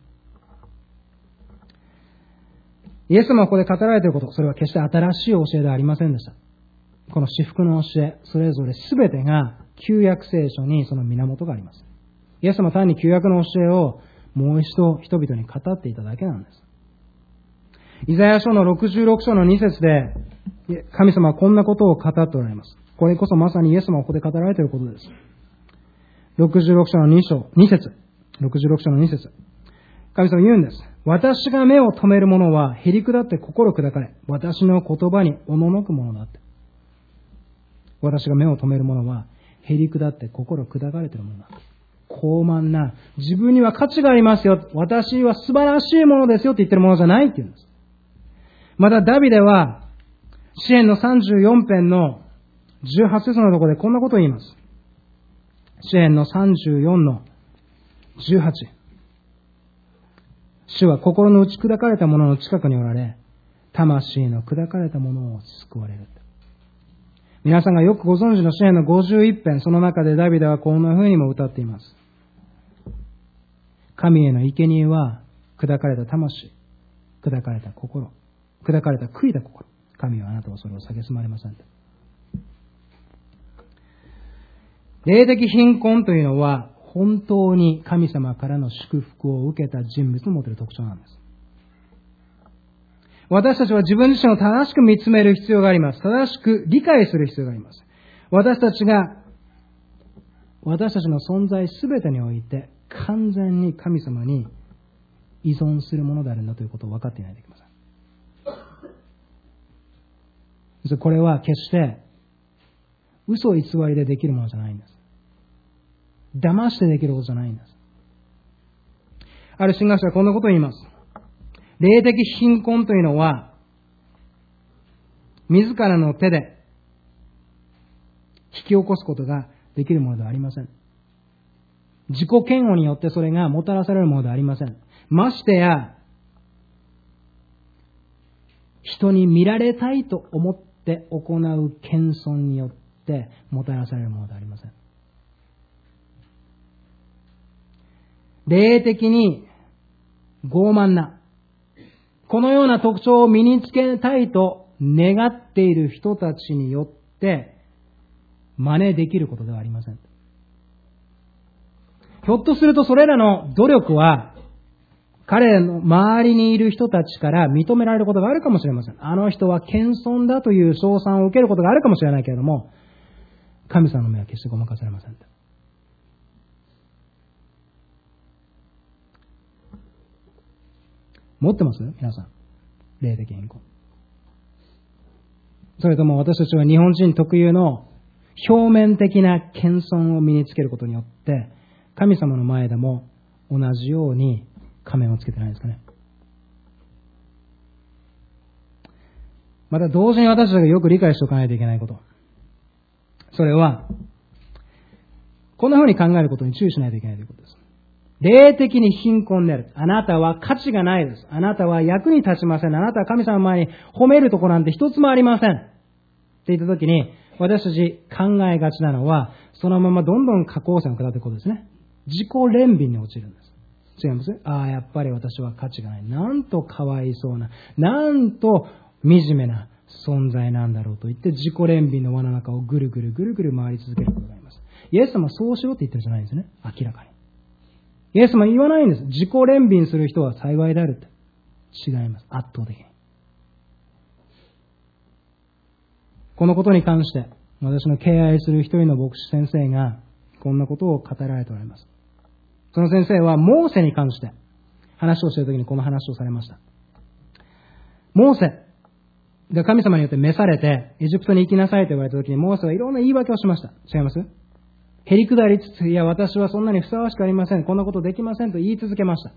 イエス様はここで語られていること、それは決して新しい教えではありませんでした。この至福の教え、それぞれ全てが旧約聖書にその源があります。イエス様は単に旧約の教えをもう一度人々に語っていただけなんです。イザヤ書のろくじゅうろく章のに節で神様はこんなことを語っておられます。これこそまさにイエス様はここで語られていることです。ろくじゅうろく章のに章、に節。ろくじゅうろく章のに節。神様は言うんです。私が目を留める者はへりくだって心砕かれ、私の言葉におののくものだって。私が目を留める者はへりくだって心砕かれているものだ。傲慢な、自分には価値がありますよ。私は素晴らしいものですよって言ってるものじゃないって言うんです。またダビデは、詩篇のさんじゅうよん編のじゅうはち節のところでこんなことを言います。詩篇のさんじゅうよんのじゅうはち。主は心の打ち砕かれた者の近くにおられ、魂の砕かれた者を救われる。皆さんがよくご存知の詩篇のごじゅういち編、その中でダビデはこんな風にも歌っています。神への生贄は砕かれた魂、砕かれた心、砕かれた悔いた心。神はあなたはそれを蔑まれません。霊的貧困というのは本当に神様からの祝福を受けた人物の持っている特徴なんです。私たちは自分自身を正しく見つめる必要があります。正しく理解する必要があります。私たちが私たちの存在すべてにおいて完全に神様に依存するものであるんだということを分かっていないといけません。これは決して嘘偽りでできるものじゃないんです。騙してできることじゃないんです。ある神学者はこんなことを言います。霊的貧困というのは自らの手で引き起こすことができるものではありません。自己嫌悪によってそれがもたらされるものではありません。ましてや人に見られたいと思って行う謙遜によってもたらされるものではありません。霊的に傲慢な、このような特徴を身につけたいと願っている人たちによって真似できることではありません。ひょっとするとそれらの努力は彼らの周りにいる人たちから認められることがあるかもしれません。あの人は謙遜だという称賛を受けることがあるかもしれないけれども、神様の目は決してごまかされません。持ってます皆さん。霊的貧困。それとも私たちは日本人特有の表面的な謙遜を身につけることによって神様の前でも同じように仮面をつけてないですかね。 また同時に私たちがよく理解しておかないといけないこと。それは、こんな風に考えることに注意しないといけないということです。霊的に貧困である。あなたは価値がないです。あなたは役に立ちません。あなたは神様の前に褒めるところなんて一つもありません。って言ったときに、私たち考えがちなのは、そのままどんどん下降線を下っていくことですね。自己憐憫に陥るんです。違います？ああ、やっぱり私は価値がない。なんとかわいそうな、なんと惨めな存在なんだろうと言って、自己憐憫の輪の中をぐるぐるぐるぐる回り続けることがあります。イエス様はそうしろって言ってるんじゃないんですね。明らかに。イエス様は言わないんです。自己憐憫する人は幸いであるって。違います。圧倒的に。このことに関して、私の敬愛する一人の牧師先生が、こんなことを語られておられます。その先生は、モーセに関して、話をしているときにこの話をされました。モーセが神様によって召されて、エジプトに行きなさいと言われたときに、モーセはいろんな言い訳をしました。違います？へりくだりつつ、いや、私はそんなにふさわしくありません。こんなことできませんと言い続けました。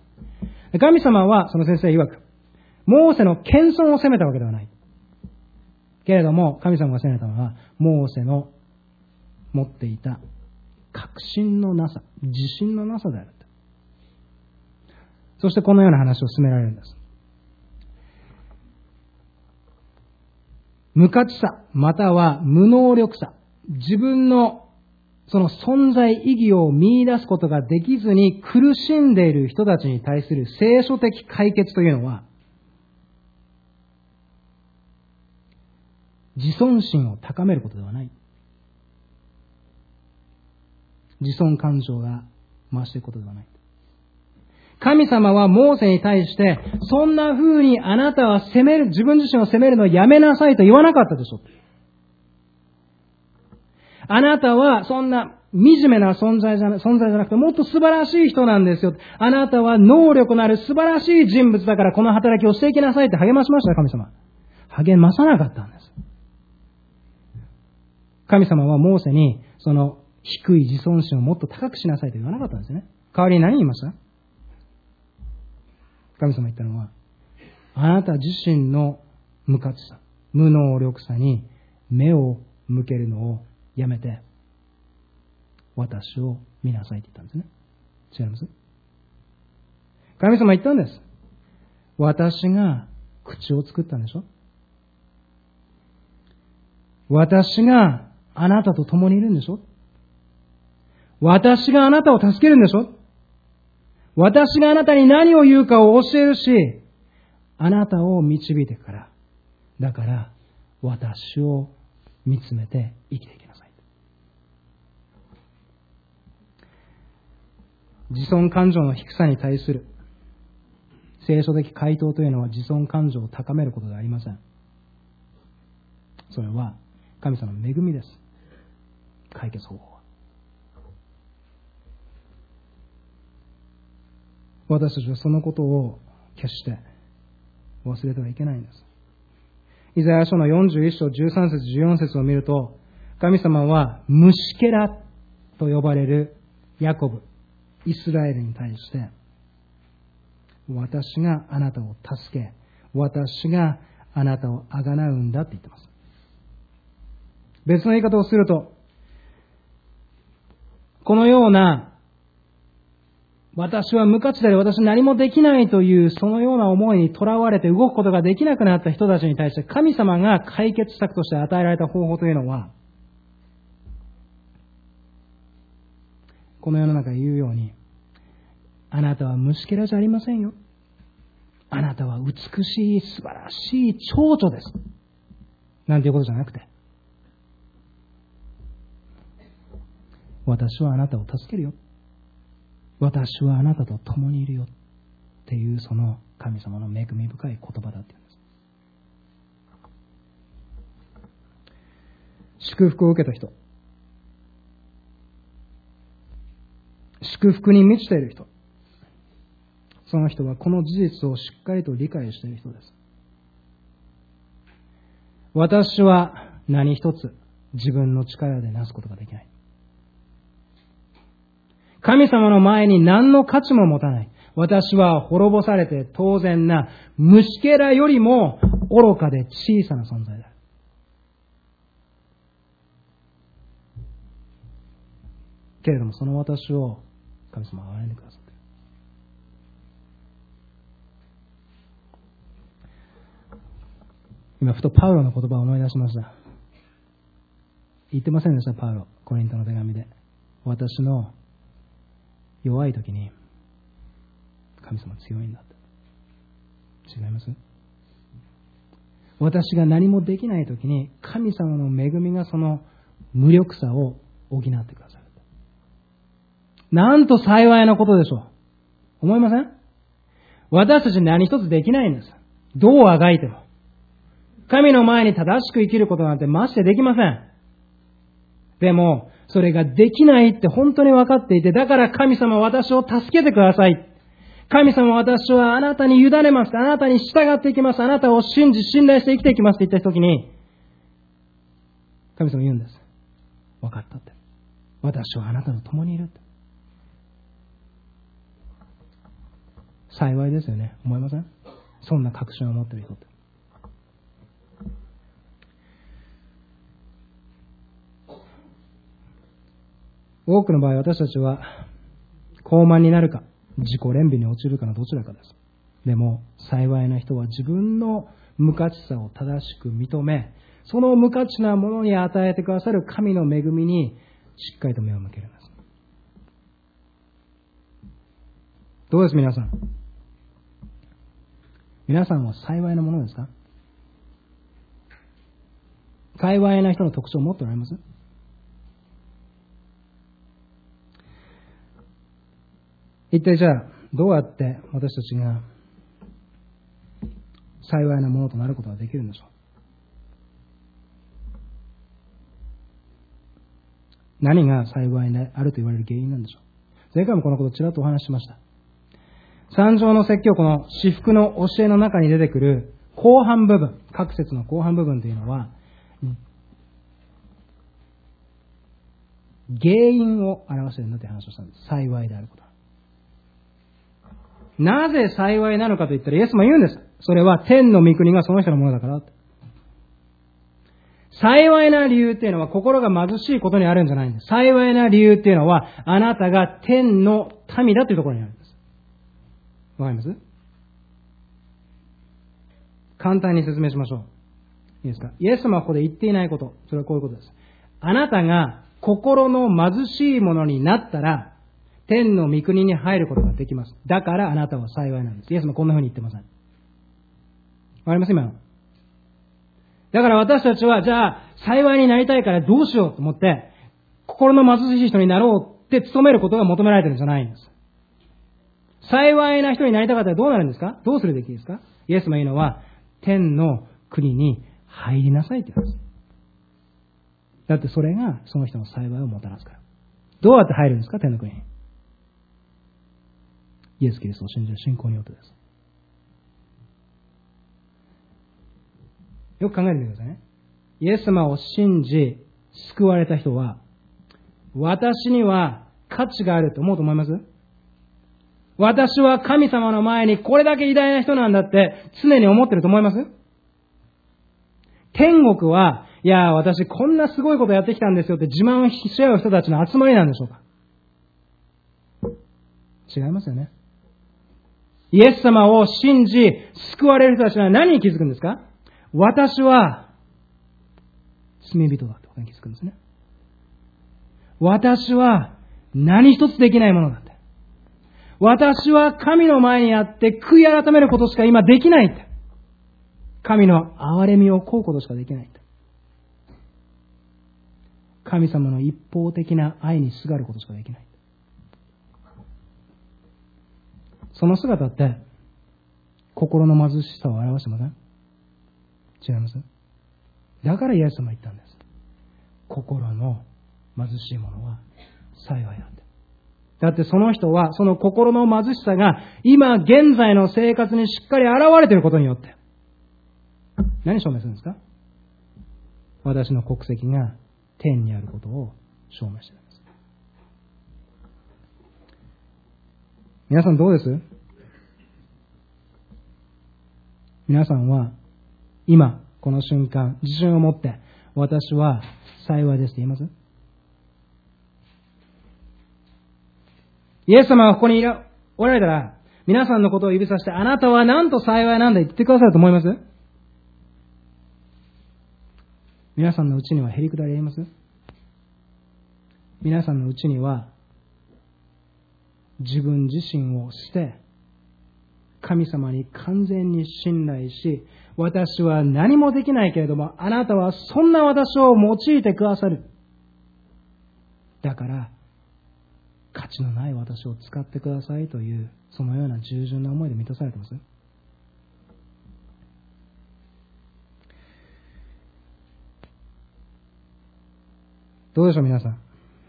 神様は、その先生曰く、モーセの謙遜を責めたわけではない。けれども、神様が責めたのは、モーセの持っていた確信のなさ、自信のなさである。そしてこのような話を進められるんです。無価値さ、または無能力さ、自分のその存在意義を見出すことができずに苦しんでいる人たちに対する聖書的解決というのは、自尊心を高めることではない。自尊感情が増していくことではない。神様はモーセに対して、そんな風にあなたは責める、自分自身を責めるのをやめなさいと言わなかったでしょ。あなたはそんな惨めな存在じゃな、存在じゃなくてもっと素晴らしい人なんですよ。あなたは能力のある素晴らしい人物だからこの働きをしていきなさいって励ましましたよ、神様。励まさなかったんです。神様はモーセにその低い自尊心をもっと高くしなさいと言わなかったんですね。代わりに何言いました？神様言ったのは、あなた自身の無価値さ、無能力さに目を向けるのをやめて、私を見なさいって言ったんですね。違います？神様言ったんです。私が口を作ったんでしょ？私があなたと共にいるんでしょ？私があなたを助けるんでしょ？私があなたに何を言うかを教えるし、あなたを導いていくから。だから、私を見つめて生きていきなさい。自尊感情の低さに対する聖書的回答というのは自尊感情を高めることではありません。それは神様の恵みです。解決方法は。私たちはそのことを決して忘れてはいけないんです。イザヤ書のよんじゅういっ章じゅうさん節じゅうよん節を見ると、神様は虫けらと呼ばれるヤコブ、イスラエルに対して、私があなたを助け、私があなたをあがなうんだって言ってます。別の言い方をすると、このような私は無価値であり、私何もできないというそのような思いにとらわれて動くことができなくなった人たちに対して神様が解決策として与えられた方法というのは、この世の中で言うように、あなたは虫けらじゃありませんよ。あなたは美しい素晴らしい蝶々です。なんていうことじゃなくて、私はあなたを助けるよ。私はあなたと共にいるよっていうその神様の恵み深い言葉だっていうんです。祝福を受けた人、祝福に満ちている人、その人はこの事実をしっかりと理解している人です。私は何一つ自分の力でなすことができない。神様の前に何の価値も持たない。 私は滅ぼされて当然な虫けらよりも愚かで小さな存在だ。けれどもその私を神様は憐れんでくださっている。今ふとパウロの言葉を思い出しました。言ってませんでしたパウロ、コリントの手紙で。私の弱い時に神様強いんだって。違います？私が何もできない時に神様の恵みがその無力さを補ってくださる。なんと幸いなことでしょう。思いません？私たち何一つできないんです。どうあがいても。神の前に正しく生きることなんてましてできません。でも、それができないって本当に分かっていて、だから神様私を助けてください。神様私はあなたに委ねます。あなたに従っていきます。あなたを信じ、信頼して生きていきますって言った時に、神様言うんです。分かったって。私はあなたと共にいるって。幸いですよね。思いません？そんな確信を持っている人って。多くの場合私たちは傲慢になるか自己憐憫に落ちるかのどちらかです。でも幸いな人は自分の無価値さを正しく認め、その無価値なものに与えてくださる神の恵みにしっかりと目を向けるんです。どうです皆さん？皆さんは幸いなものですか？幸いな人の特徴を持っておられます？一体じゃあどうやって私たちが幸いなものとなることができるんでしょう？何が幸いであると言われる原因なんでしょう？前回もこのことをちらっとお話ししました。三条の説教、この至福の教えの中に出てくる後半部分、各節の後半部分というのは原因を表しているんだという話をしたんです。幸いであること。なぜ幸いなのかと言ったらイエスも言うんです。それは天の御国がその人のものだから。幸いな理由っていうのは心が貧しいことにあるんじゃないんです。幸いな理由っていうのはあなたが天の民だというところにあるんです。わかります？簡単に説明しましょう。いいですか？イエス様はここで言っていないこと。それはこういうことです。あなたが心の貧しいものになったら天の御国に入ることができます。だからあなたは幸いなんです。イエスもこんな風に言ってません。わかります今の？だから私たちはじゃあ幸いになりたいからどうしようと思って心の貧しい人になろうって努めることが求められてるんじゃないんです。幸いな人になりたかったらどうなるんですか？どうするべきですか？イエスも言うのは天の国に入りなさいって言うんです。だってそれがその人の幸いをもたらすから。どうやって入るんですか？天の国に。イエス・キリストを信じる信仰によってです。よく考えてみてくださいね。イエス様を信じ救われた人は私には価値があると思うと思います？私は神様の前にこれだけ偉大な人なんだって常に思ってると思います？天国は、いや私こんなすごいことやってきたんですよって自慢し合う人たちの集まりなんでしょうか？違いますよね。イエス様を信じ救われる人たちは何に気づくんですか？私は罪人だということに気づくんですね。私は何一つできないものだって。私は神の前にあって悔い改めることしか今できないって。神の憐れみを請うことしかできないって。神様の一方的な愛にすがることしかできない。その姿って心の貧しさを表してません？違います？だからイエス様は言ったんです。心の貧しい者は幸いだって。だってその人はその心の貧しさが今現在の生活にしっかり現れていることによって何証明するんですか？私の国籍が天にあることを証明しているんです。皆さんどうです？ 皆さんは今この瞬間自信を持って私は幸いですって言います？イエス様がここにいらおられたら皆さんのことを指さしてあなたはなんと幸いなんだ言ってくださると思います？皆さんのうちにはへりくだりあります？皆さんのうちには自分自身を捨て神様に完全に信頼し、私は何もできないけれどもあなたはそんな私を用いてくださる。だから価値のない私を使ってくださいというそのような従順な思いで満たされてます？どうでしょう皆さん。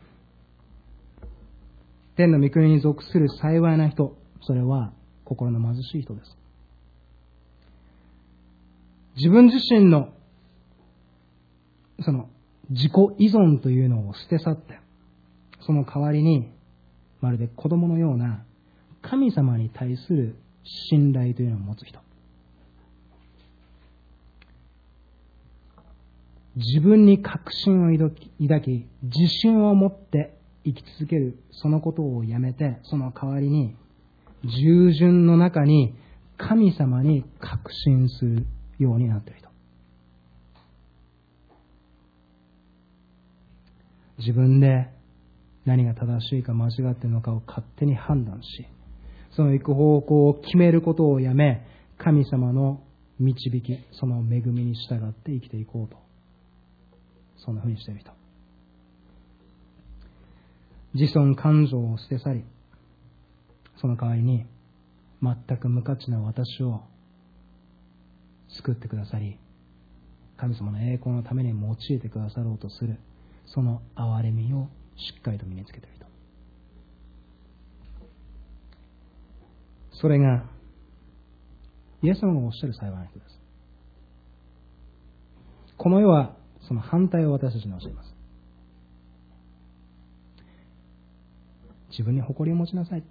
天の御国に属する幸いな人、それは心の貧しい人です。自分自身のその自己依存というのを捨て去って、その代わりにまるで子供のような神様に対する信頼というのを持つ人。自分に確信を抱き、自信を持って生き続けるそのことをやめて、その代わりに従順の中に神様に確信するようになっている人。自分で何が正しいか間違っているのかを勝手に判断し、その行く方向を決めることをやめ、神様の導き、その恵みに従って生きていこうと、そんなふうにしている人。自尊感情を捨て去り、その代わりに全く無価値な私を救ってくださり、神様の栄光のために用いてくださろうとする、その憐れみをしっかりと身につけている人。それがイエス様がおっしゃる幸いな人です。この世はその反対を私たちに教えます。自分に誇りを持ちなさい。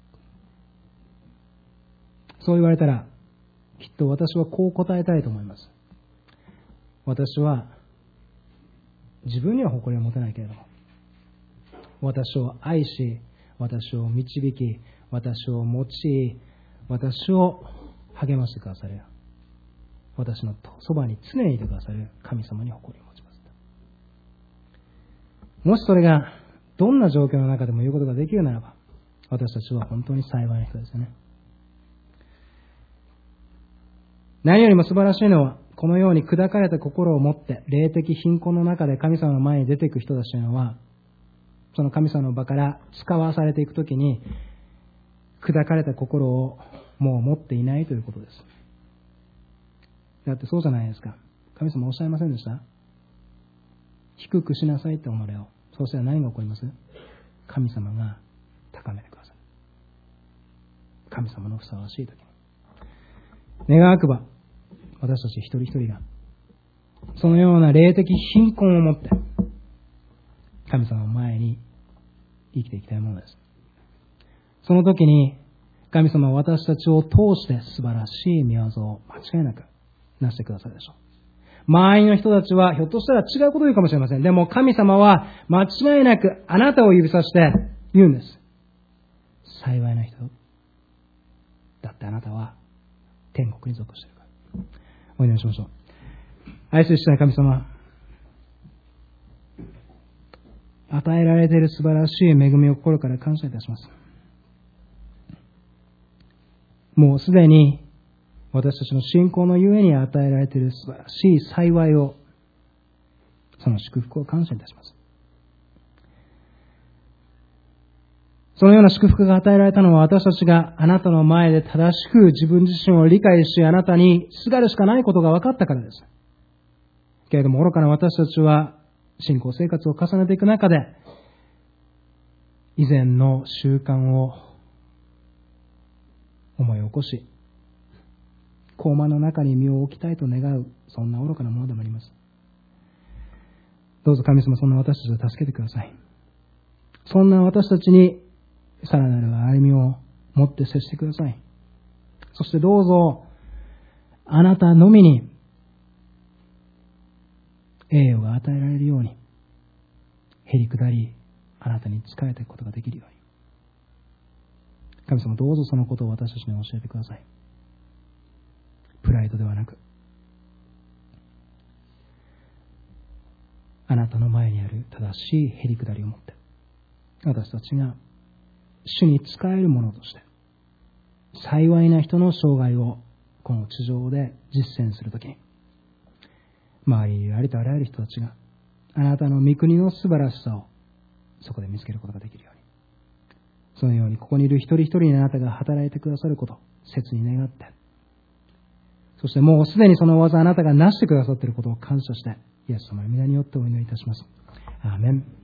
そう言われたら、きっと私はこう答えたいと思います。私は自分には誇りを持てないけれども、私を愛し、私を導き、私を用い、私を励ましてくださる、私のそばに常にいてくださる神様に誇りを持ちます。もしそれがどんな状況の中でも言うことができるならば、私たちは本当に幸いな人ですよね。何よりも素晴らしいのは、このように砕かれた心を持って霊的貧困の中で神様の前に出ていく人たちというのは、その神様の場から使わされていくときに砕かれた心をもう持っていないということです。だってそうじゃないですか。神様おっしゃいませんでした？低くしなさいって己を。そうしたら何が起こります？神様が高めてください。神様のふさわしいときに。願わくば私たち一人一人がそのような霊的貧困を持って神様の前に生きていきたいものです。その時に神様は私たちを通して素晴らしい御業を間違いなくなしてくださるでしょう。周りの人たちはひょっとしたら違うことを言うかもしれません。でも神様は間違いなくあなたを指さして言うんです。幸いな人だってあなたは天国に属しているから。お祈りしましょう。愛する父なる神様、与えられている素晴らしい恵みを心から感謝いたします。もうすでに私たちの信仰のゆえに与えられている素晴らしい幸いを、その祝福を感謝いたします。そのような祝福が与えられたのは私たちがあなたの前で正しく自分自身を理解し、あなたにすがるしかないことが分かったからです。けれども愚かな私たちは信仰生活を重ねていく中で、以前の習慣を思い起こし、高慢の中に身を置きたいと願う、そんな愚かなものでもあります。どうぞ神様、そんな私たちを助けてください。そんな私たちにさらなる歩みを持って接してください。そしてどうぞあなたのみに栄誉が与えられるように、へりくだり、あなたに仕えていくことができるように。神様、どうぞそのことを私たちに教えてください。プライドではなく、あなたの前にある正しいへりくだりを持って、私たちが主に仕えるものとして、幸いな人の生涯をこの地上で実践するときに、周りにありとあらゆる人たちがあなたの御国の素晴らしさをそこで見つけることができるように、そのようにここにいる一人一人にあなたが働いてくださることを切に願って、そしてもうすでにその技あなたがなしてくださっていることを感謝して、イエス様の皆によってお祈りいたします。アーメン。